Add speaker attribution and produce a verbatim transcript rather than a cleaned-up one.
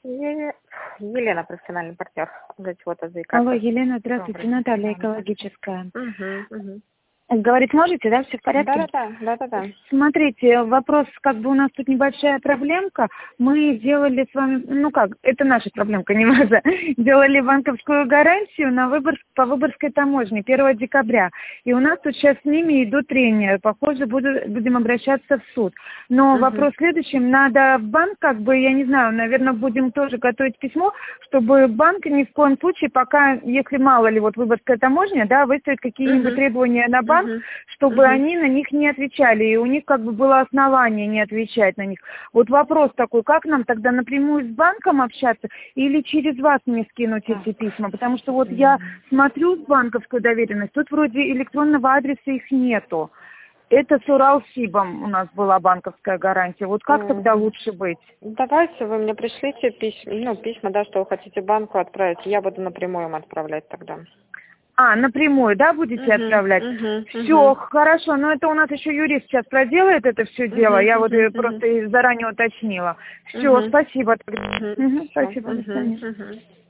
Speaker 1: Е- Елена, профессиональный партнер. Для чего-то
Speaker 2: Алло,
Speaker 1: заикаться.
Speaker 2: Елена, здравствуйте, Наталья, экологическая.
Speaker 1: Угу, угу.
Speaker 2: Говорить можете, да, все в порядке?
Speaker 1: Да-да-да, да-да-да.
Speaker 2: Смотрите, вопрос, как бы у нас тут небольшая проблемка. Мы делали с вами, ну как, это наша проблемка, не ваша. Делали банковскую гарантию на Выборг, по Выборгской таможне первого декабря. И у нас тут сейчас с ними идут трения. Похоже, буду, будем обращаться в суд. Но
Speaker 1: Угу.
Speaker 2: вопрос в следующем. Надо в банк, как бы, я не знаю, наверное, будем тоже готовить письмо, чтобы банк ни в коем случае, пока, если мало ли, вот Выборгская таможня, да, выставит какие-нибудь
Speaker 1: Угу.
Speaker 2: требования на банк,
Speaker 1: Угу.
Speaker 2: чтобы
Speaker 1: Угу.
Speaker 2: они на них не отвечали, и у них как бы было основание не отвечать на них. Вот вопрос такой, как нам тогда напрямую с банком общаться или через вас мне скинуть эти письма? Потому что вот я смотрю с банковской доверенность, тут вроде электронного адреса их нету. Это с Уралсибом у нас была банковская гарантия. Вот как тогда лучше быть?
Speaker 1: Давайте вы мне пришлите письма, ну, письма, да, что вы хотите банку отправить, я буду напрямую им отправлять тогда.
Speaker 2: А, напрямую, да, будете
Speaker 1: Угу,
Speaker 2: отправлять?
Speaker 1: угу,
Speaker 2: Все,
Speaker 1: угу.
Speaker 2: хорошо, но это у нас еще юрист сейчас проделает это все дело,
Speaker 1: Угу,
Speaker 2: я вот
Speaker 1: угу,
Speaker 2: э,
Speaker 1: угу.
Speaker 2: просто и заранее уточнила. Все,
Speaker 1: Угу.
Speaker 2: спасибо.
Speaker 1: Угу.
Speaker 2: Мгм,
Speaker 1: Всё.
Speaker 2: спасибо, до
Speaker 1: Угу,
Speaker 2: свидания.
Speaker 1: угу.